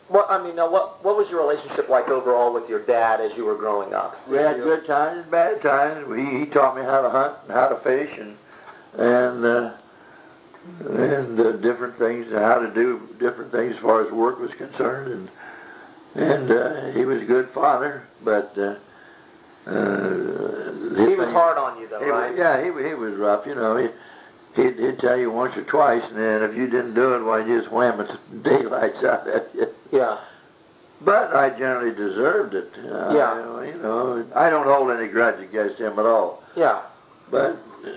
Well, I mean, now, what was your relationship like overall with your dad as you were growing up? We had good times, bad times. He taught me how to hunt and how to fish and different things, how to do different things as far as work was concerned. And he was a good father, but he was hard on you, though, right? Yeah, he was rough. You know, he'd tell you once or twice, and then if you didn't do it, well, he just wham its daylights out at you. Yeah. But I generally deserved it. Yeah. You know, I don't hold any grudge against him at all. Yeah. But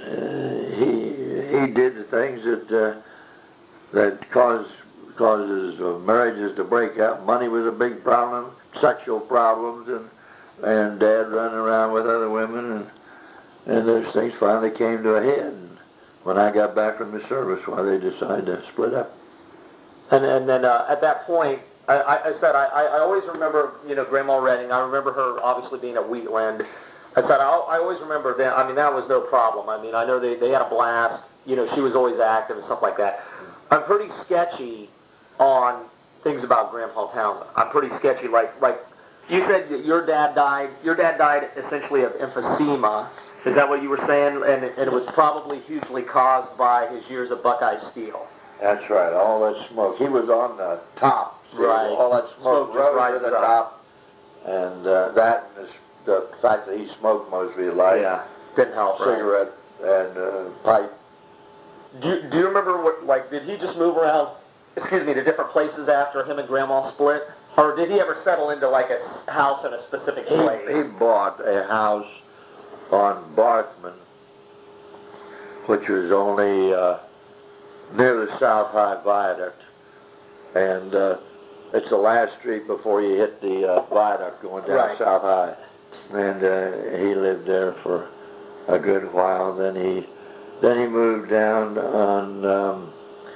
he did the things that causes marriages to break up. Money was a big problem, sexual problems, and Dad running around with other women, and those things finally came to a head. And when I got back from the service, why they decided to split up. And then at that point, I always remember, you know, Grandma Redding. I remember her obviously being at Wheatland. I always remember that. I mean, that was no problem. I mean, I know they had a blast. You know, she was always active and stuff like that. I'm pretty sketchy on things about Grandpa Townsend. I'm pretty sketchy. Like you said that your dad died. Your dad died essentially of emphysema. Is that what you were saying? And it was probably hugely caused by his years of Buckeye Steel. That's right. All that smoke. He was on the top. See, right. All that smoke rose to the top, and that and the fact that he smoked most of his life. Yeah. Didn't help. Cigarette and pipe. Do you remember what? Like, did he just move around? Excuse me, to different places after him and Grandma split, or did he ever settle into like a house in a specific place? He bought a house on Barthman, which was only near the South High Viaduct, and it's the last street before you hit the viaduct going down South High. And he lived there for a good while. Then he moved down on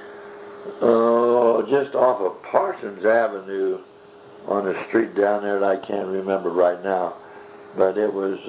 just off of Parsons Avenue on a street down there that I can't remember right now, but it was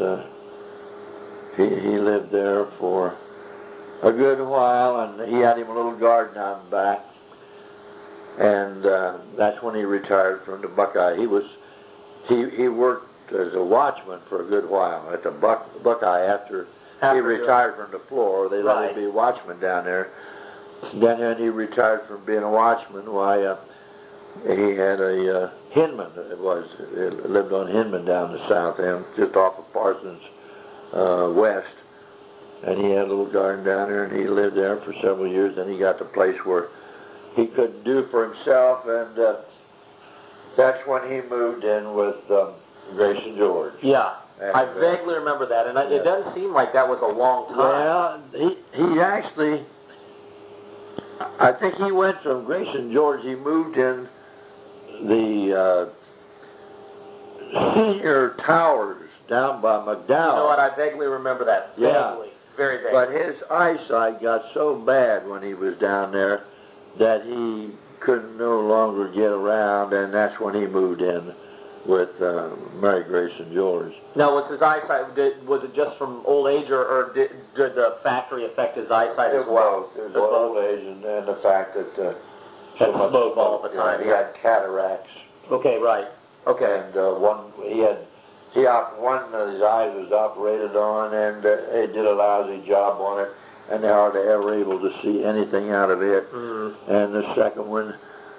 he lived there for a good while, and he had him a little garden out in back, and that's when he retired from the Buckeye. He worked as a watchman for a good while at the Buckeye after he retired from the floor. They let him be a watchman down there. Then he retired from being a watchman. Why? He had a Hinman. It lived on Hinman down the south end, just off of Parsons West. And he had a little garden down there, and he lived there for several years. Then he got the place where he could do for himself, and that's when he moved in with Grace and George. Yeah, and I vaguely remember that, and it doesn't seem like that was a long time. Well, he actually, I think he went from Grace and George. He moved in the Senior Towers down by McDowell. You know what? I vaguely remember that. Vaguely. Very vaguely. But his eyesight got so bad when he was down there that he could no longer get around, and that's when he moved in with Mary Grace and George. Now, was his eyesight, was it just from old age, or did the factory affect his eyesight as well? It was old age and the fact that so much smoke all the time. He had cataracts. Okay, right. Okay. And one of his eyes was operated on, and it did a lousy job on it, and they hardly ever able to see anything out of it. And the second one,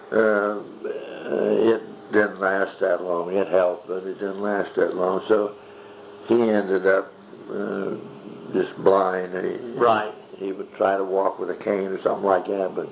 it didn't last that long. It helped, but it didn't last that long. So he ended up just blind. He would try to walk with a cane or something like that, but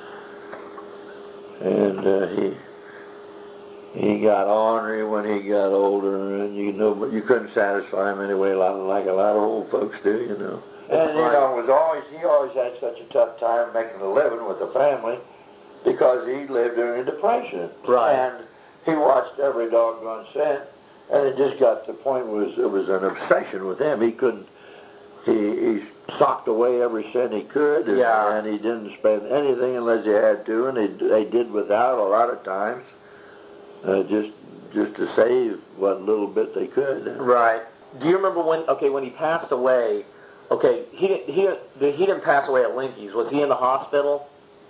he got ornery when he got older, and you couldn't satisfy him anyway, like a lot of old folks do, you know. And he always had such a tough time making a living with the family because he lived during the Depression. Right. And he watched every doggone cent, and it just got to the point where it was an obsession with him. He couldn't. He socked away every cent he could, and he didn't spend anything unless he had to, and they did without a lot of times. Just to save what little bit they could. Right. Do you remember when he passed away? Okay, he didn't pass away at Linky's. Was he in the hospital?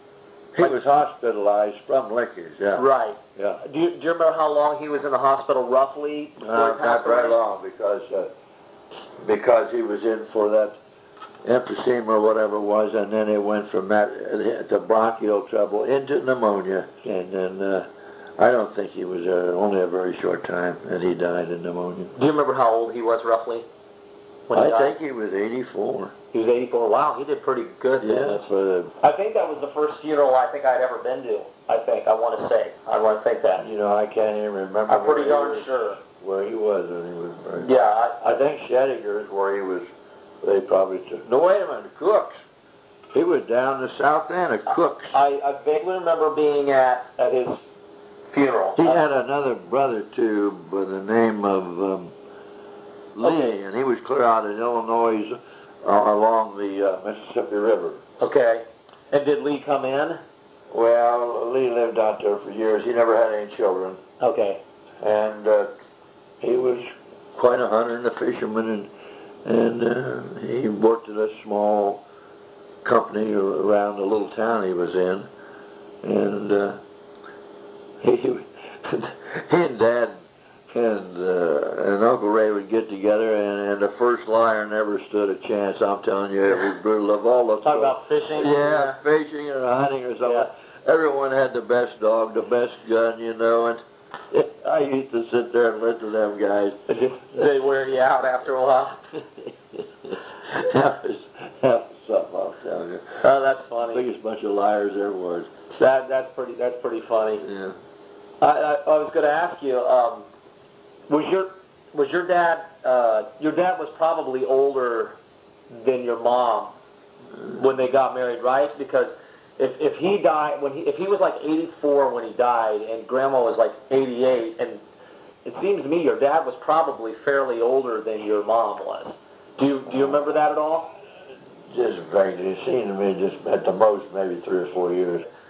He was hospitalized from lickers, yeah. Right. Yeah. Do you remember how long he was in the hospital roughly before he passed Not very away? long, because he was in for that emphysema or whatever it was, and then it went from that to bronchial trouble into pneumonia, and then I don't think he was only a very short time, and he died of pneumonia. Do you remember how old he was roughly when he I died? think he was 84. He was 84. Wow, he did pretty good then. Yeah, for I think that was the first funeral I think I'd ever been to. I want to think that. I can't even remember. I'm pretty darn sure. Where he was when he was buried. Yeah, I think Schedigers, where he was, they probably took. No, wait a minute, Cook's. He was down the south end of Cook's. I vaguely remember being at his funeral. He had another brother too, by the name of Lee, Okay. and he was clear out in Illinois along the Mississippi River. Okay. And did Lee come in? Well, Lee lived out there for years. He never had any children, Okay. and he was quite a hunter and a fisherman, and he worked at a small company around the little town he was in, and he and Dad and Uncle Ray would get together, and the first liar never stood a chance. I'm telling you, it was brutal. Of all the Talk about fishing. yeah, fishing or hunting or something. Yeah. Everyone had the best dog, the best gun, and I used to sit there and listen to them guys. They wear you out after a while. that was something, I'll tell you. Oh, that's funny. Biggest bunch of liars there was. That's pretty funny. Yeah. I was going to ask you, was your dad? Your dad was probably older than your mom when they got married, right? Because if he died if he was like 84 when he died, and Grandma was like 88, and it seems to me your dad was probably fairly older than your mom was. Do you remember that at all? Just vaguely. It seemed to me just at the most maybe 3 or 4 years.